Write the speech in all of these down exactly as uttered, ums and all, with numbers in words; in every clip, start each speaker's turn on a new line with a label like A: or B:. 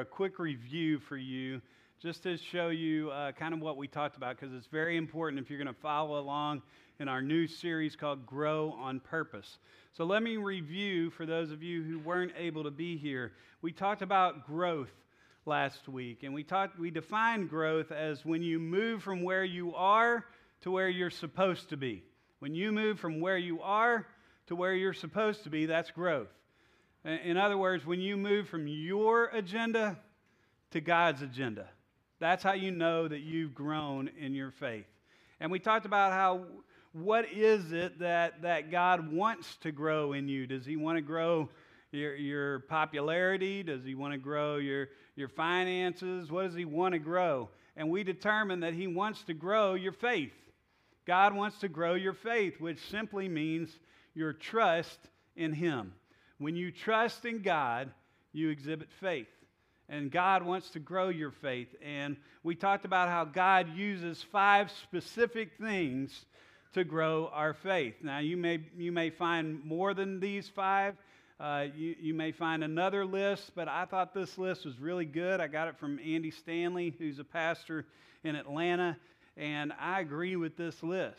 A: a quick review for you, just to show you uh, kind of what we talked about, because it's very important if you're going to follow along in our new series called Grow on Purpose. So let me review for those of you who weren't able to be here. We talked about growth last week, and we talked we defined growth as when you move from where you are to where you're supposed to be. When you move from where you are to where you're supposed to be, that's growth. In other words, when you move from your agenda to God's agenda, that's how you know that you've grown in your faith. And we talked about how, what is it that, that God wants to grow in you? Does he want to grow your, your popularity? Does he want to grow your, your finances? What does he want to grow? And we determined that he wants to grow your faith. God wants to grow your faith, which simply means your trust in him. When you trust in God, you exhibit faith. And God wants to grow your faith. And we talked about how God uses five specific things to grow our faith. Now, you may you may find more than these five. Uh, you, you may find another list, but I thought this list was really good. I got it from Andy Stanley, who's a pastor in Atlanta, and I agree with this list.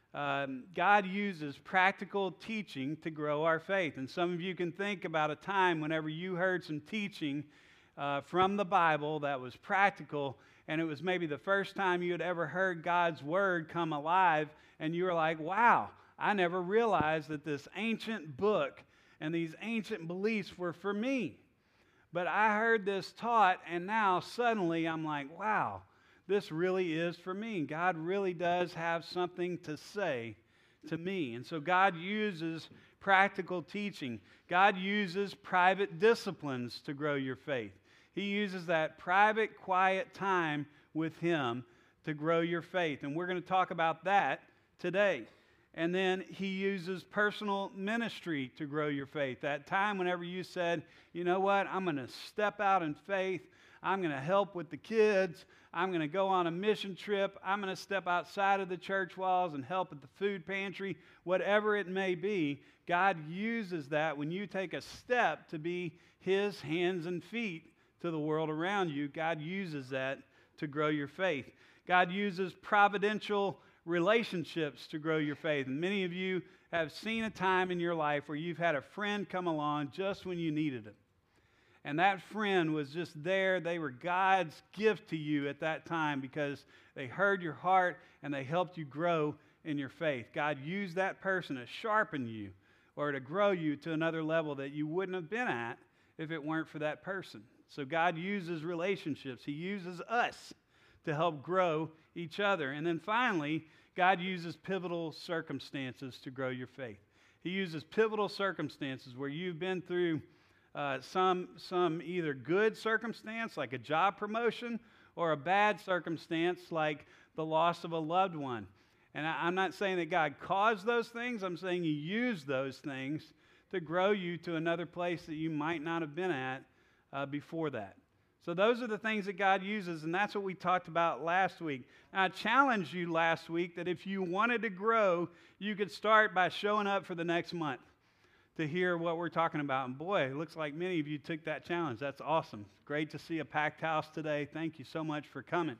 A: Um, God uses practical teaching to grow our faith. And some of you can think about a time whenever you heard some teaching uh, from the Bible that was practical, and it was maybe the first time you had ever heard God's Word come alive, and you were like, wow, I never realized that this ancient book and these ancient beliefs were for me. But I heard this taught, and now suddenly I'm like, wow, this really is for me. God really does have something to say to me. And so God uses practical teaching. God uses private disciplines to grow your faith. He uses that private, quiet time with him to grow your faith. And we're going to talk about that today. And then he uses personal ministry to grow your faith. That time whenever you said, you know what, I'm going to step out in faith. I'm going to help with the kids. I'm going to go on a mission trip. I'm going to step outside of the church walls and help at the food pantry. Whatever it may be, God uses that when you take a step to be his hands and feet to the world around you. God uses that to grow your faith. God uses providential relationships to grow your faith. And many of you have seen a time in your life where you've had a friend come along just when you needed it. And that friend was just there. They were God's gift to you at that time because they heard your heart and they helped you grow in your faith. God used that person to sharpen you or to grow you to another level that you wouldn't have been at if it weren't for that person. So God uses relationships. He uses us to help grow each other. And then finally, God uses pivotal circumstances to grow your faith. He uses pivotal circumstances where you've been through Uh, some some either good circumstance like a job promotion or a bad circumstance like the loss of a loved one. And I, I'm not saying that God caused those things. I'm saying he used those things to grow you to another place that you might not have been at uh, before that. So those are the things that God uses, and that's what we talked about last week. Now, I challenged you last week that if you wanted to grow, you could start by showing up for the next month to hear what we're talking about. And boy, it looks like many of you took that challenge. That's awesome. Great to see a packed house today. Thank you so much for coming.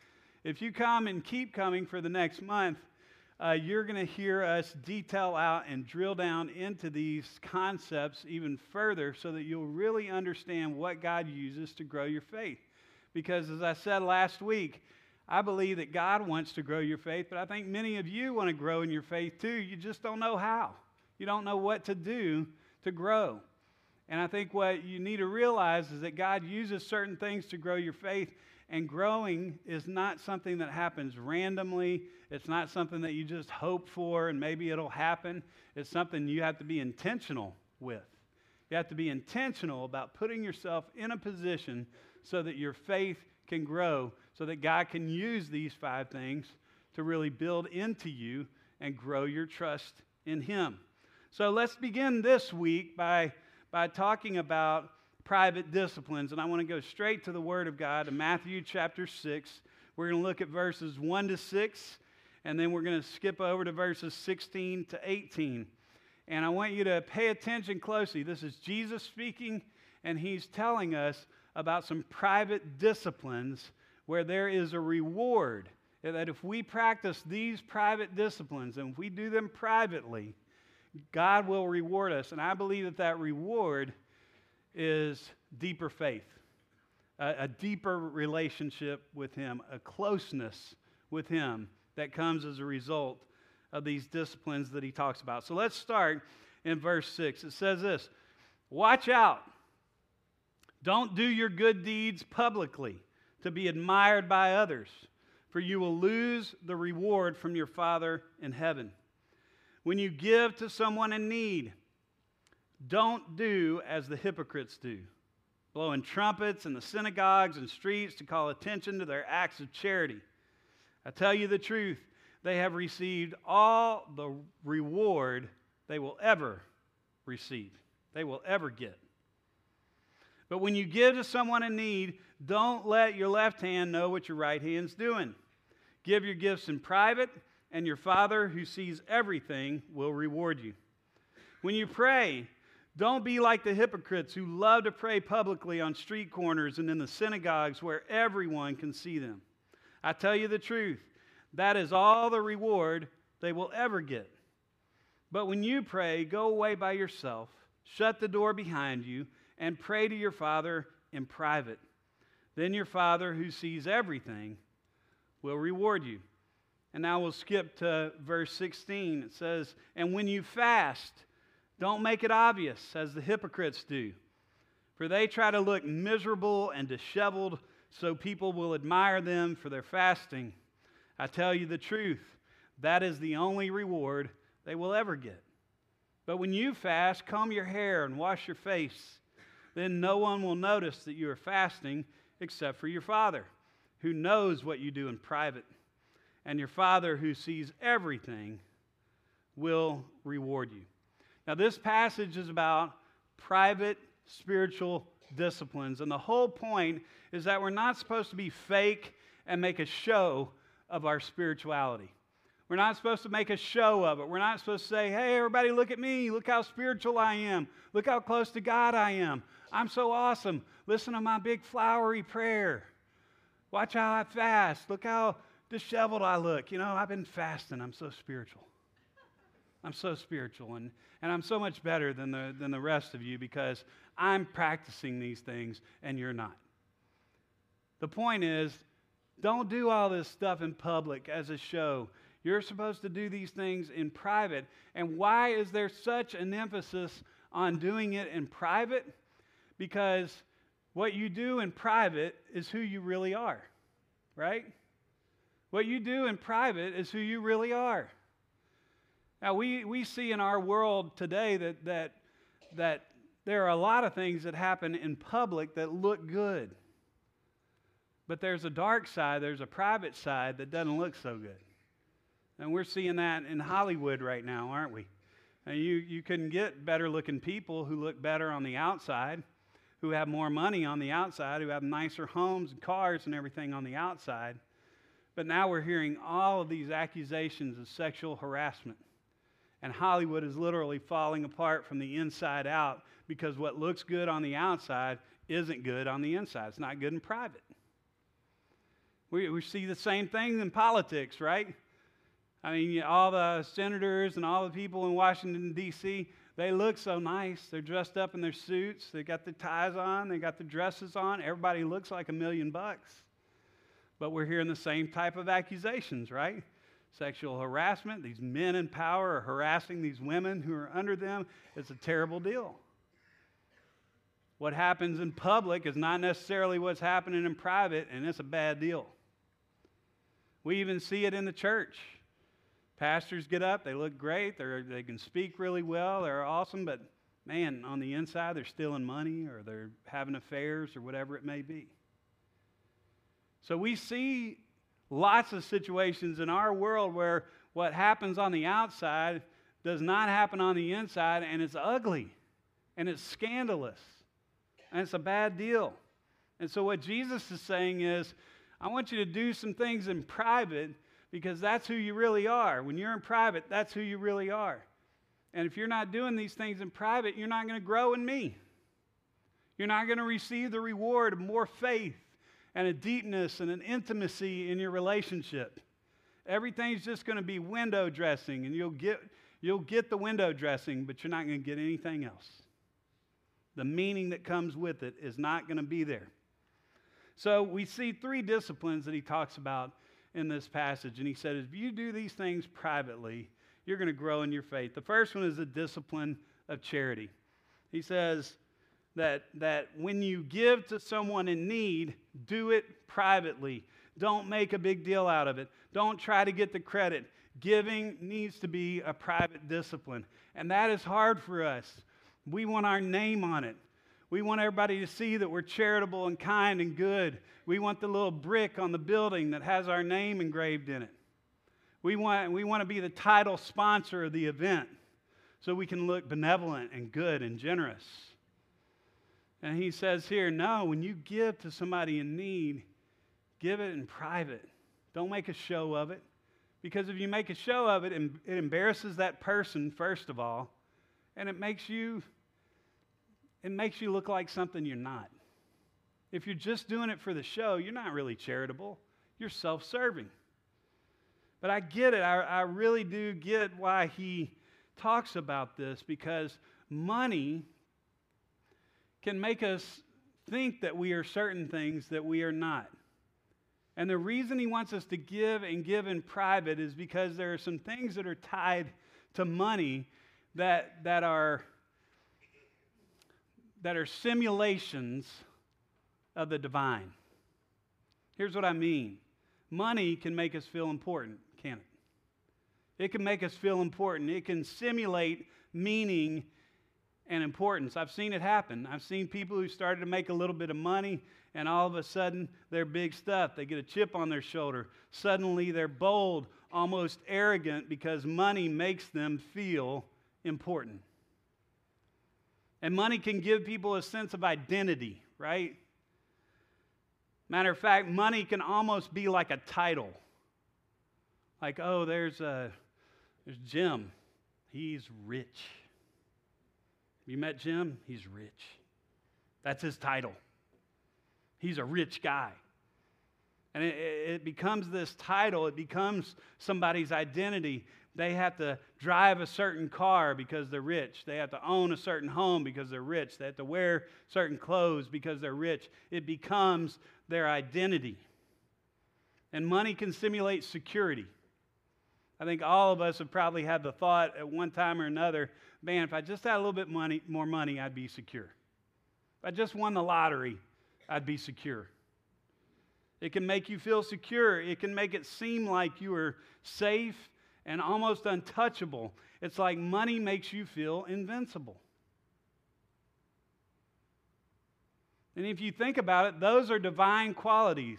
A: If you come and keep coming for the next month, uh, you're going to hear us detail out and drill down into these concepts even further so that you'll really understand what God uses to grow your faith. Because as I said last week, I believe that God wants to grow your faith, but I think many of you want to grow in your faith too. You just don't know how. You don't know what to do to grow. And I think what you need to realize is that God uses certain things to grow your faith, and growing is not something that happens randomly. It's not something that you just hope for and maybe it'll happen. It's something you have to be intentional with. You have to be intentional about putting yourself in a position so that your faith can grow, so that God can use these five things to really build into you and grow your trust in him. So let's begin this week by, by talking about private disciplines. And I want to go straight to the Word of God, to Matthew chapter six. We're going to look at verses one to six, and then we're going to skip over to verses sixteen to eighteen. And I want you to pay attention closely. This is Jesus speaking, and he's telling us about some private disciplines where there is a reward. That if we practice these private disciplines and if we do them privately, God will reward us. And I believe that that reward is deeper faith, a, a deeper relationship with Him, a closeness with Him that comes as a result of these disciplines that He talks about. So let's start in verse six. It says this, "Watch out. Don't do your good deeds publicly to be admired by others, for you will lose the reward from your Father in heaven. When you give to someone in need, don't do as the hypocrites do, blowing trumpets in the synagogues and streets to call attention to their acts of charity. I tell you the truth, they have received all the reward they will ever receive, they will ever get. But when you give to someone in need, don't let your left hand know what your right hand's doing. Give your gifts in private, and your Father who sees everything will reward you. When you pray, don't be like the hypocrites who love to pray publicly on street corners and in the synagogues where everyone can see them. I tell you the truth, that is all the reward they will ever get. But when you pray, go away by yourself, shut the door behind you, and pray to your Father in private. Then your Father who sees everything will reward you." And now we'll skip to verse sixteen. It says, "And when you fast, don't make it obvious as the hypocrites do, for they try to look miserable and disheveled so people will admire them for their fasting. I tell you the truth, that is the only reward they will ever get. But when you fast, comb your hair and wash your face. Then no one will notice that you are fasting except for your Father, who knows what you do in private. And your Father who sees everything will reward you." Now, this passage is about private spiritual disciplines. And the whole point is that we're not supposed to be fake and make a show of our spirituality. We're not supposed to make a show of it. We're not supposed to say, "Hey, everybody, look at me. Look how spiritual I am. Look how close to God I am. I'm so awesome. Listen to my big flowery prayer. Watch how I fast. Look how disheveled I look. You know, I've been fasting. I'm so spiritual. I'm so spiritual. And, and I'm so much better than the, than the rest of you because I'm practicing these things and you're not." The point is, don't do all this stuff in public as a show. You're supposed to do these things in private. And why is there such an emphasis on doing it in private? Because what you do in private is who you really are, right? What you do in private is who you really are. Now, we, we see in our world today that, that, that there are a lot of things that happen in public that look good. But there's a dark side, there's a private side that doesn't look so good. And we're seeing that in Hollywood right now, aren't we? And you, you couldn't get better looking people who look better on the outside, who have more money on the outside, who have nicer homes and cars and everything on the outside. But now we're hearing all of these accusations of sexual harassment. And Hollywood is literally falling apart from the inside out because what looks good on the outside isn't good on the inside. It's not good in private. We, we see the same thing in politics, right? I mean, all the senators and all the people in Washington, D C, they look so nice. They're dressed up in their suits. They got their ties on. They got their dresses on. Everybody looks like a million bucks. But we're hearing the same type of accusations, right? Sexual harassment. These men in power are harassing these women who are under them. It's a terrible deal. What happens in public is not necessarily what's happening in private, and it's a bad deal. We even see it in the church. Pastors get up, they look great, they they can speak really well, they're awesome, but man, on the inside they're stealing money or they're having affairs or whatever it may be. So we see lots of situations in our world where what happens on the outside does not happen on the inside, and it's ugly, and it's scandalous, and it's a bad deal. And so what Jesus is saying is, I want you to do some things in private because that's who you really are. When you're in private, that's who you really are. And if you're not doing these things in private, you're not going to grow in me. You're not going to receive the reward of more faith and a deepness and an intimacy in your relationship. Everything's just going to be window dressing, and you'll get, you'll get the window dressing, but you're not going to get anything else. The meaning that comes with it is not going to be there. So we see three disciplines that he talks about in this passage, and he said, if you do these things privately, you're going to grow in your faith. The first one is the discipline of charity. He says that, that when you give to someone in need, do it privately. Don't make a big deal out of it. Don't try to get the credit. Giving needs to be a private discipline, and that is hard for us. We want our name on it. We want everybody to see that we're charitable and kind and good. We want the little brick on the building that has our name engraved in it. We want, we want to be the title sponsor of the event so we can look benevolent and good and generous. And he says here, no, when you give to somebody in need, give it in private. Don't make a show of it. Because if you make a show of it, it embarrasses that person, first of all, and it makes you, it makes you look like something you're not. If you're just doing it for the show, you're not really charitable. You're self-serving. But I get it. I, I really do get why he talks about this, because money can make us think that we are certain things that we are not. And the reason he wants us to give and give in private is because there are some things that are tied to money that, that, are, that are simulations of the divine. Here's what I mean. Money can make us feel important, can't it? It can make us feel important. It can simulate meaning and importance. I've seen it happen. I've seen people who started to make a little bit of money, and all of a sudden they're big stuff. They get a chip on their shoulder. Suddenly they're bold, almost arrogant, because money makes them feel important. And money can give people a sense of identity, right? Matter of fact, money can almost be like a title. Like, oh, there's, uh, there's Jim. He's rich. You met Jim? He's rich. That's his title. He's a rich guy. And it, it becomes this title. It becomes somebody's identity. They have to drive a certain car because they're rich. They have to own a certain home because they're rich. They have to wear certain clothes because they're rich. It becomes their identity. And money can simulate security. I think all of us have probably had the thought at one time or another, man, if I just had a little bit money, more money, I'd be secure. If I just won the lottery, I'd be secure. It can make you feel secure. It can make it seem like you are safe and almost untouchable. It's like money makes you feel invincible. And if you think about it, those are divine qualities.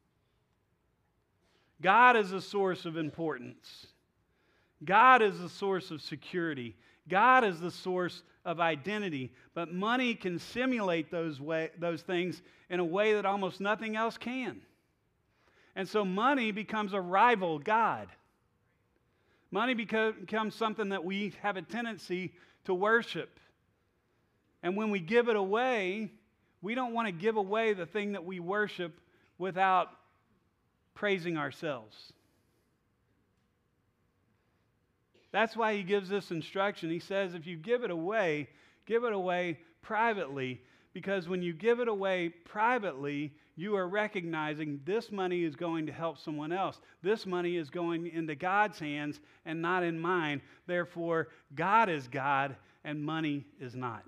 A: God is a source of importance. God is the source of security. God is the source of identity. But money can simulate those, way, those things in a way that almost nothing else can. And so money becomes a rival God. Money becomes something that we have a tendency to worship. And when we give it away, we don't want to give away the thing that we worship without praising ourselves. That's why he gives this instruction. He says, if you give it away, give it away privately, because when you give it away privately, you are recognizing this money is going to help someone else. This money is going into God's hands and not in mine. Therefore, God is God and money is not.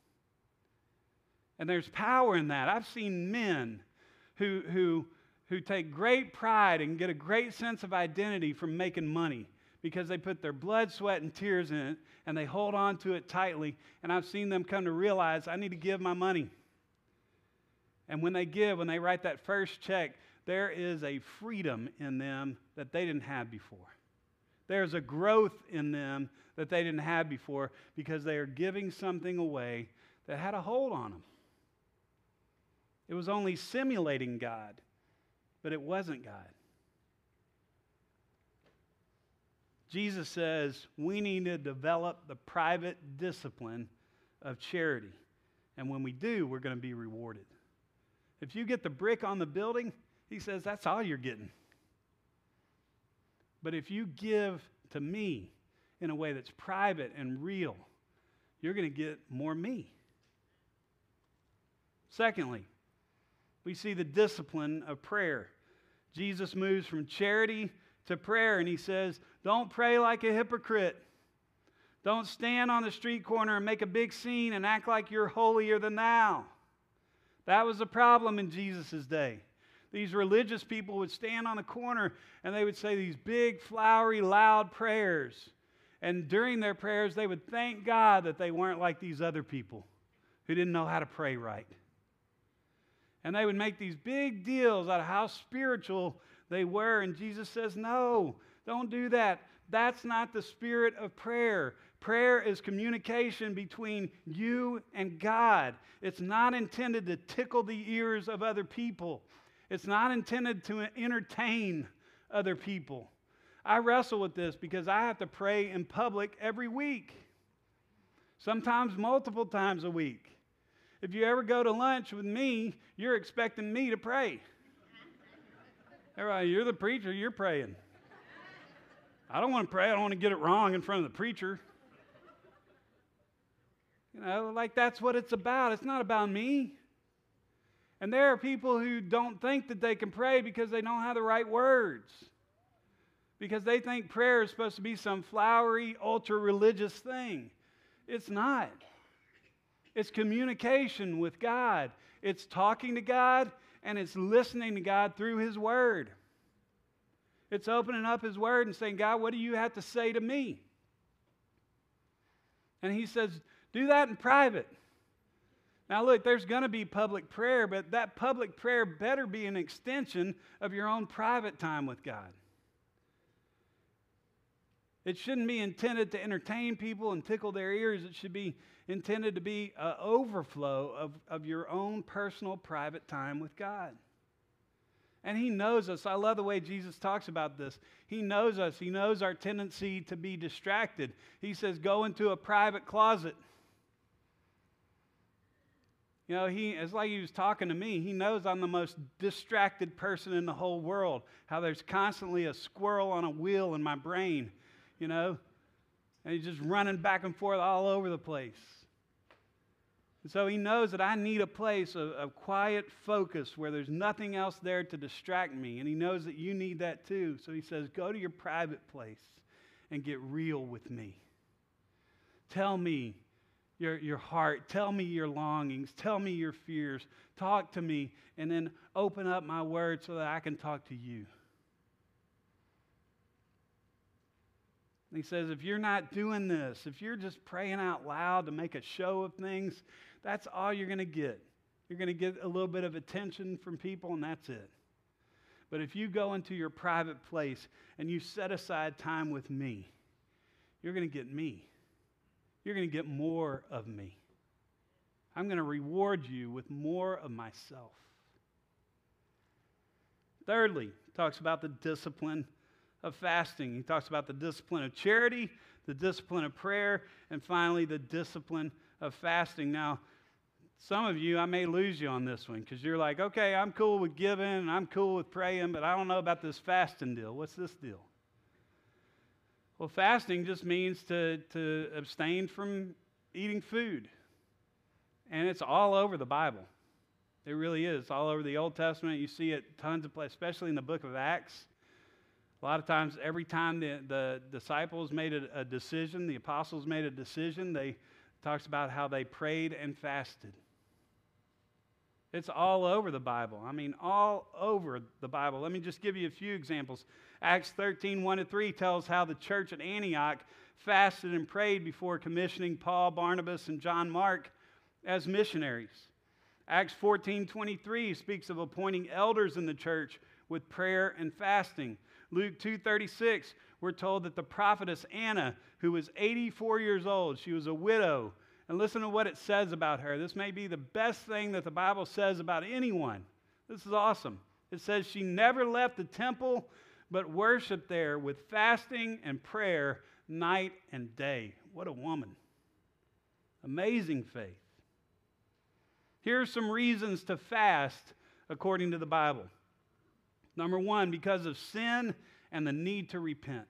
A: And there's power in that. I've seen men who, who, who take great pride and get a great sense of identity from making money, because they put their blood, sweat, and tears in it, and they hold on to it tightly. And I've seen them come to realize, I need to give my money. And when they give, when they write that first check, there is a freedom in them that they didn't have before. There's a growth in them that they didn't have before, because they are giving something away that had a hold on them. It was only simulating God, but it wasn't God. Jesus says we need to develop the private discipline of charity. And when we do, we're going to be rewarded. If you get the brick on the building, he says, that's all you're getting. But if you give to me in a way that's private and real, you're going to get more me. Secondly, we see the discipline of prayer. Jesus moves from charity to prayer, and he says, don't pray like a hypocrite. Don't stand on the street corner and make a big scene and act like you're holier than thou. That was a problem in Jesus' day. These religious people would stand on the corner and they would say these big, flowery, loud prayers. And during their prayers, they would thank God that they weren't like these other people who didn't know how to pray right. And they would make these big deals out of how spiritual they were. And Jesus says, no, don't do that. That's not the spirit of prayer. Prayer is communication between you and God. It's not intended to tickle the ears of other people. It's not intended to entertain other people. I wrestle with this because I have to pray in public every week, sometimes multiple times a week. If you ever go to lunch with me, you're expecting me to pray. Everybody, you're the preacher, you're praying. I don't want to pray. I don't want to get it wrong in front of the preacher. You know, like that's what it's about. It's not about me. And there are people who don't think that they can pray because they don't have the right words. Because they think prayer is supposed to be some flowery, ultra-religious thing. It's not. It's communication with God. It's talking to God, and it's listening to God through His Word. It's opening up His Word and saying, God, what do you have to say to me? And He says, do that in private. Now look, there's going to be public prayer, but that public prayer better be an extension of your own private time with God. It shouldn't be intended to entertain people and tickle their ears. It should be intended to be an overflow of, of your own personal private time with God. And He knows us. I love the way Jesus talks about this. He knows us. He knows our tendency to be distracted. He says, go into a private closet. You know, he, it's like He was talking to me. He knows I'm the most distracted person in the whole world. How there's constantly a squirrel on a wheel in my brain, you know. And He's just running back and forth all over the place. And so He knows that I need a place of, of quiet focus where there's nothing else there to distract me. And He knows that you need that too. So He says, go to your private place and get real with me. Tell me your, your heart. Tell me your longings. Tell me your fears. Talk to me, and then open up my word so that I can talk to you. And He says, if you're not doing this, if you're just praying out loud to make a show of things, that's all you're going to get. You're going to get a little bit of attention from people, and that's it. But if you go into your private place and you set aside time with me, you're going to get me. You're going to get more of me. I'm going to reward you with more of myself. Thirdly, he talks about the discipline of fasting. He talks about the discipline of charity, the discipline of prayer, and finally the discipline of fasting. Now, some of you, I may lose you on this one because you're like, okay, I'm cool with giving and I'm cool with praying, but I don't know about this fasting deal. What's this deal? Well, fasting just means to, to abstain from eating food. And it's all over the Bible. It really is. It's all over the Old Testament. You see it tons of places, especially in the book of Acts. A lot of times, every time the, the disciples made a, a decision, the apostles made a decision, they talks about how they prayed and fasted. It's all over the Bible. I mean, all over the Bible. Let me just give you a few examples. Acts thirteen, one to three tells how the church at Antioch fasted and prayed before commissioning Paul, Barnabas, and John Mark as missionaries. Acts fourteen, twenty-three speaks of appointing elders in the church with prayer and fasting. Luke two thirty-six, we're told that the prophetess Anna, who was eighty-four years old, she was a widow. And listen to what it says about her. This may be the best thing that the Bible says about anyone. This is awesome. It says she never left the temple, but worshiped there with fasting and prayer night and day. What a woman. Amazing faith. Here are some reasons to fast according to the Bible. Number one, because of sin and the need to repent.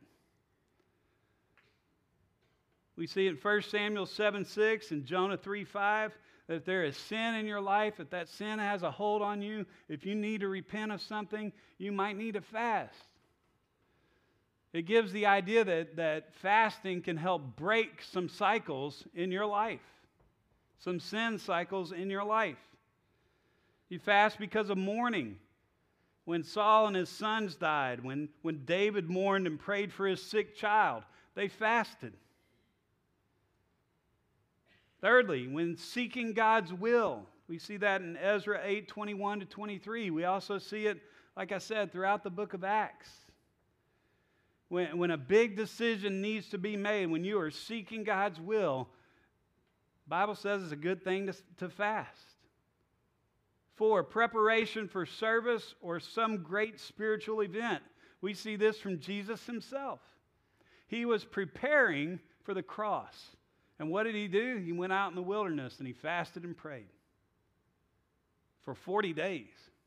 A: We see in First Samuel seven six and Jonah three five that if there is sin in your life, if that sin has a hold on you, if you need to repent of something, you might need to fast. It gives the idea that, that fasting can help break some cycles in your life, some sin cycles in your life. You fast because of mourning. When Saul and his sons died, when, when David mourned and prayed for his sick child, they fasted. Thirdly, when seeking God's will, we see that in Ezra eight twenty-one to twenty-three. We also see it, like I said, throughout the book of Acts. When, when a big decision needs to be made, when you are seeking God's will, the Bible says it's a good thing to, to fast. Four, preparation for service or some great spiritual event. We see this from Jesus himself. He was preparing for the cross. And what did he do? He went out in the wilderness and he fasted and prayed for forty days.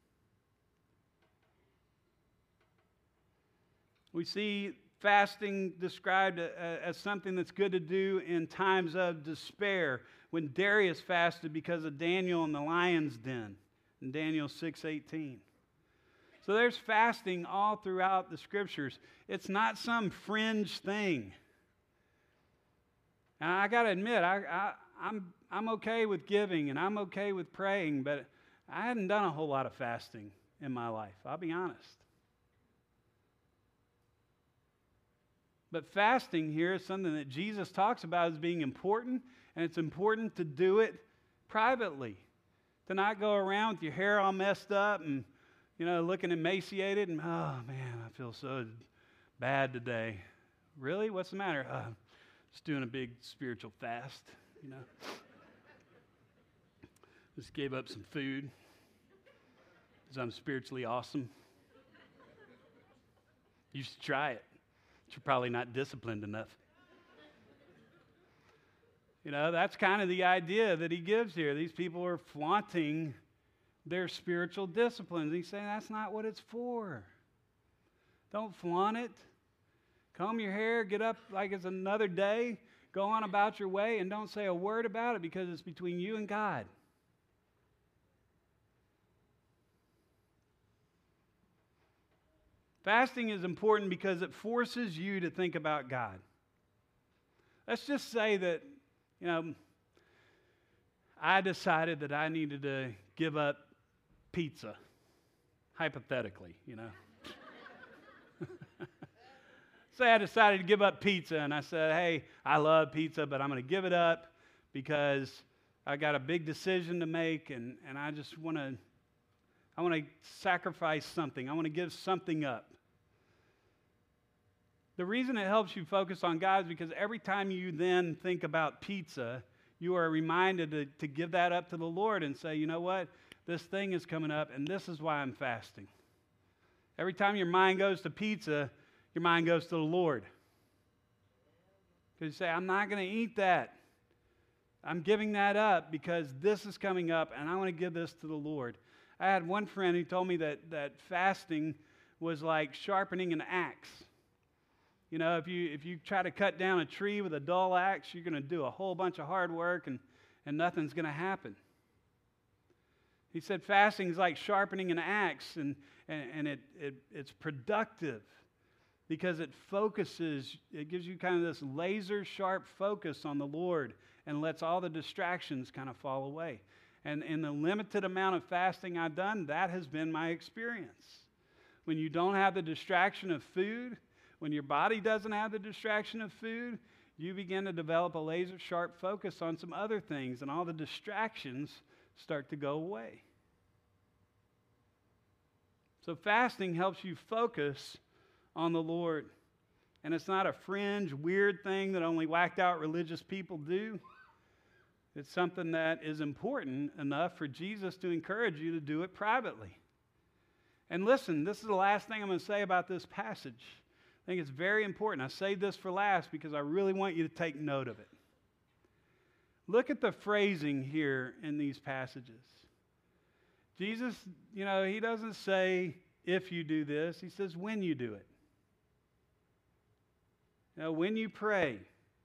A: We see fasting described as something that's good to do in times of despair, when Darius fasted because of Daniel in the lion's den in Daniel six eighteen. So there's fasting all throughout the scriptures. It's not some fringe thing. And I got to admit, I, I, I'm, I'm okay with giving and I'm okay with praying, but I hadn't done a whole lot of fasting in my life. I'll be honest. But fasting here is something that Jesus talks about as being important, and it's important to do it privately. To not go around with your hair all messed up and, you know, looking emaciated and, oh, man, I feel so bad today. Really? What's the matter? Uh, just doing a big spiritual fast, you know. Just gave up some food because I'm spiritually awesome. You should try it. You're probably not disciplined enough. You know, that's kind of the idea that he gives here. These people are flaunting their spiritual disciplines. He's saying that's not what it's for. Don't flaunt it. Comb your hair, get up like it's another day, go on about your way, and don't say a word about it because it's between you and God. Fasting is important because it forces you to think about God. Let's just say that, you know, I decided that I needed to give up pizza, hypothetically, you know. Say I decided to give up pizza, and I said, hey, I love pizza, but I'm going to give it up because I got a big decision to make, and, and I just want to I want to sacrifice something. I want to give something up. The reason it helps you focus on God is because every time you then think about pizza, you are reminded to, to give that up to the Lord and say, you know what? This thing is coming up, and this is why I'm fasting. Every time your mind goes to pizza, your mind goes to the Lord. Because you say, I'm not going to eat that. I'm giving that up because this is coming up, and I want to give this to the Lord. I had one friend who told me that, that fasting was like sharpening an axe. You know, if you if you try to cut down a tree with a dull axe, you're going to do a whole bunch of hard work and, and nothing's going to happen. He said fasting is like sharpening an axe, and, and, and it, it it's productive because it focuses, it gives you kind of this laser sharp focus on the Lord and lets all the distractions kind of fall away. And in the limited amount of fasting I've done, that has been my experience. When you don't have the distraction of food, when your body doesn't have the distraction of food, you begin to develop a laser sharp focus on some other things, and all the distractions start to go away. So fasting helps you focus on the Lord. And it's not a fringe, weird thing that only whacked out religious people do. It's something that is important enough for Jesus to encourage you to do it privately. And listen, this is the last thing I'm going to say about this passage. I think it's very important. I saved this for last because I really want you to take note of it. Look at the phrasing here in these passages. Jesus, you know, he doesn't say if you do this, he says when you do it. You know, when you pray,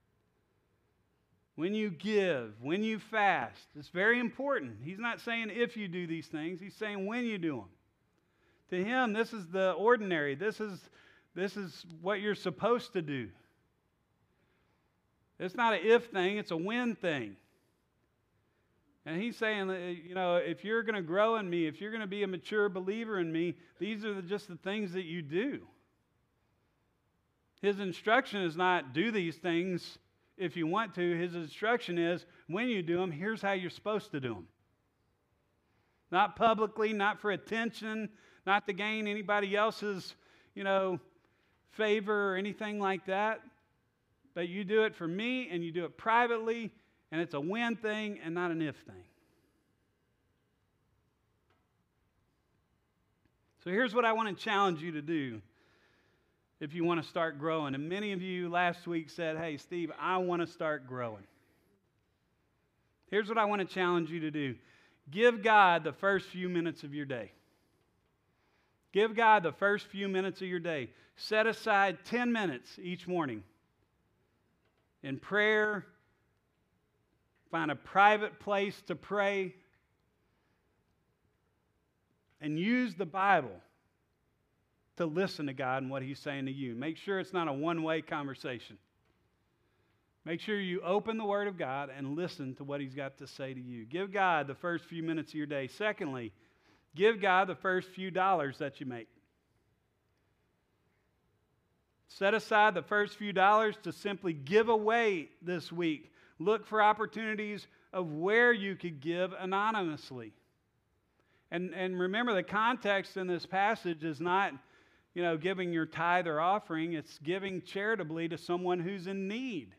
A: when you give, when you fast, it's very important. He's not saying if you do these things, he's saying when you do them. To him, this is the ordinary. This is, this is what you're supposed to do. It's not an if thing, it's a when thing. And he's saying, you know, if you're going to grow in me, if you're going to be a mature believer in me, these are the, just the things that you do. His instruction is not do these things if you want to. His instruction is when you do them, here's how you're supposed to do them. Not publicly, not for attention, not to gain anybody else's, you know, favor or anything like that. But you do it for me, and you do it privately, and it's a when thing and not an if thing. So here's what I want to challenge you to do if you want to start growing. And many of you last week said, hey, Steve, I want to start growing. Here's what I want to challenge you to do. Give God the first few minutes of your day. Give God the first few minutes of your day. Set aside ten minutes each morning in prayer. Find a private place to pray. And use the Bible to listen to God and what He's saying to you. Make sure it's not a one-way conversation. Make sure you open the Word of God and listen to what He's got to say to you. Give God the first few minutes of your day. Secondly, give God the first few dollars that you make. Set aside the first few dollars to simply give away this week. Look for opportunities of where you could give anonymously. And, and remember, the context in this passage is not, you know, giving your tithe or offering. It's giving charitably to someone who's in need.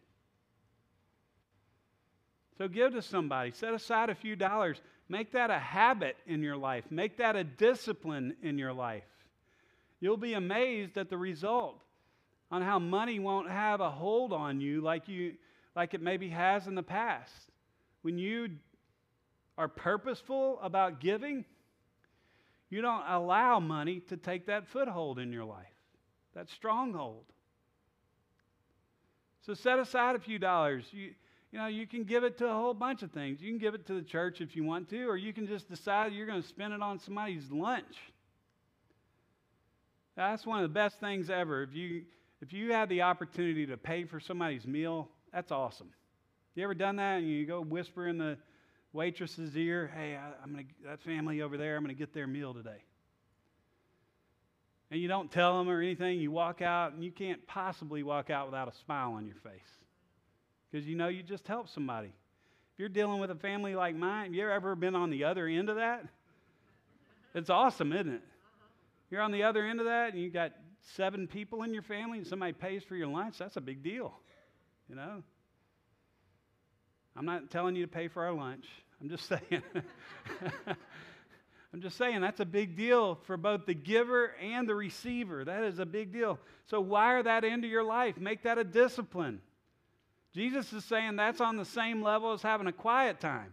A: So give to somebody. Set aside a few dollars. Make that a habit in your life. Make that a discipline in your life. You'll be amazed at the result on how money won't have a hold on you like you, like it maybe has in the past. When you are purposeful about giving, you don't allow money to take that foothold in your life, that stronghold. So set aside a few dollars. You, you know, you can give it to a whole bunch of things. You can give it to the church if you want to, or you can just decide you're going to spend it on somebody's lunch. That's one of the best things ever. If you if you have the opportunity to pay for somebody's meal, that's awesome. You ever done that? And you go whisper in the waitress's ear, hey, I, I'm gonna that family over there, I'm going to get their meal today. And you don't tell them or anything. You walk out, and you can't possibly walk out without a smile on your face because you know you just helped somebody. If you're dealing with a family like mine, have you ever been on the other end of that? It's awesome, isn't it? You're on the other end of that, and you got seven people in your family, and somebody pays for your lunch. That's a big deal, you know. I'm not telling you to pay for our lunch. I'm just saying. I'm just saying that's a big deal for both the giver and the receiver. That is a big deal. So wire that into your life. Make that a discipline. Jesus is saying that's on the same level as having a quiet time.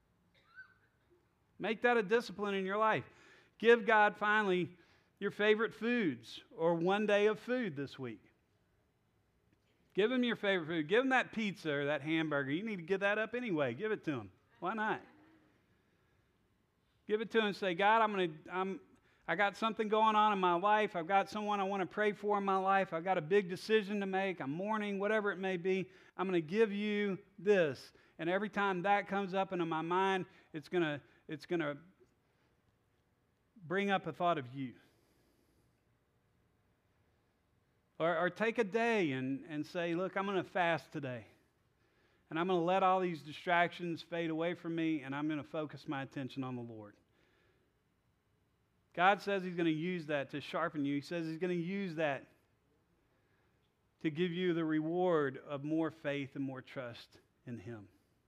A: Make that a discipline in your life. Give God, finally, your favorite foods or one day of food this week. Give him your favorite food. Give him that pizza or that hamburger. You need to give that up anyway. Give it to him. Why not? Give it to him and say, God, I'm going to, I'm, I got something going on in my life. I've got someone I want to pray for in my life. I've got a big decision to make. I'm mourning, whatever it may be. I'm going to give you this. And every time that comes up into my mind, it's going to, it's going to bring up a thought of you. Or, or take a day and, and say, look, I'm going to fast today. And I'm going to let all these distractions fade away from me, and I'm going to focus my attention on the Lord. God says He's going to use that to sharpen you. He says He's going to use that to give you the reward of more faith and more trust in Him.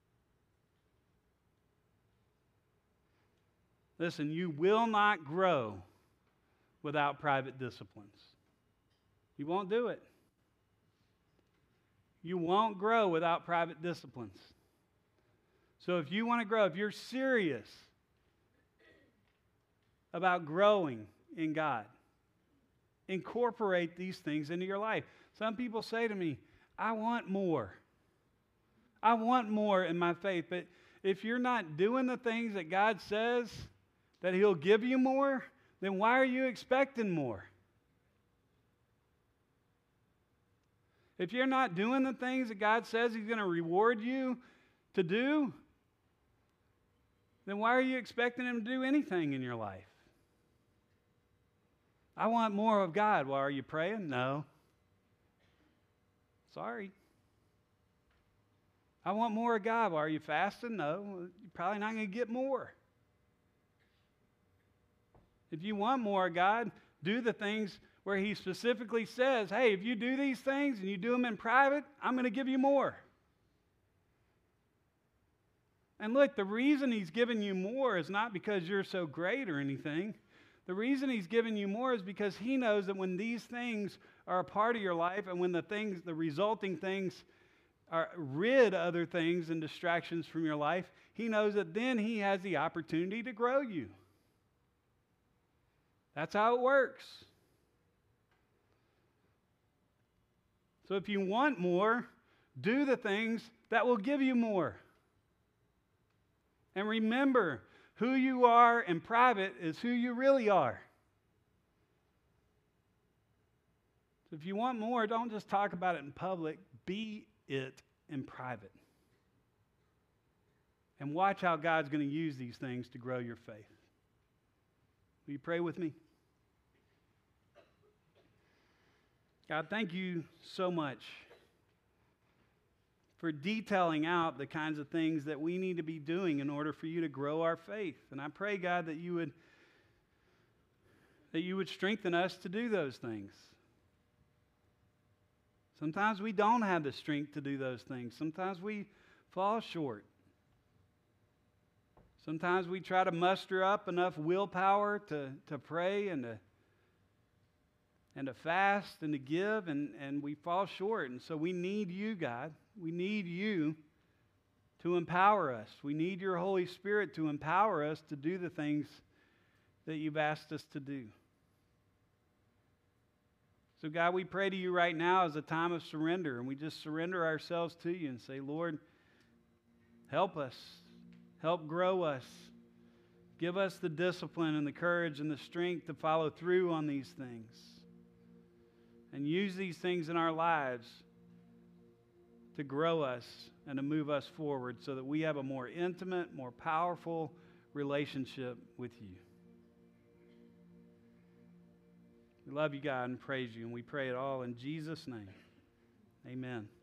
A: Listen, you will not grow without private disciplines. You won't do it. You won't grow without private disciplines. So if you want to grow, if you're serious about growing in God. Incorporate these things into your life. Some people say to me, I want more. I want more in my faith. But if you're not doing the things that God says that He'll give you more, then why are you expecting more? If you're not doing the things that God says He's going to reward you to do, then why are you expecting Him to do anything in your life? I want more of God. Well, are you praying? No. Sorry. I want more of God. Well, are you fasting? No. You're probably not going to get more. If you want more of God, do the things where He specifically says, hey, if you do these things and you do them in private, I'm going to give you more. And look, the reason He's giving you more is not because you're so great or anything. The reason He's giving you more is because He knows that when these things are a part of your life and when the things, the resulting things are rid other things and distractions from your life, He knows that then He has the opportunity to grow you. That's how it works. So if you want more, do the things that will give you more. And remember, who you are in private is who you really are. So if you want more, don't just talk about it in public. Be it in private. And watch how God's going to use these things to grow your faith. Will you pray with me? God, thank you so much for detailing out the kinds of things that we need to be doing in order for you to grow our faith. And I pray, God, that you would that you would strengthen us to do those things. Sometimes we don't have the strength to do those things. Sometimes we fall short. Sometimes we try to muster up enough willpower to, to pray and to and to fast and to give, and, and we fall short. And so we need you, God. We need you to empower us. We need your Holy Spirit to empower us to do the things that you've asked us to do. So God, we pray to you right now as a time of surrender, and we just surrender ourselves to you and say, Lord, help us. Help grow us. Give us the discipline and the courage and the strength to follow through on these things. And use these things in our lives to grow us and to move us forward so that we have a more intimate, more powerful relationship with you. We love you, God, and praise you, and we pray it all in Jesus' name. Amen.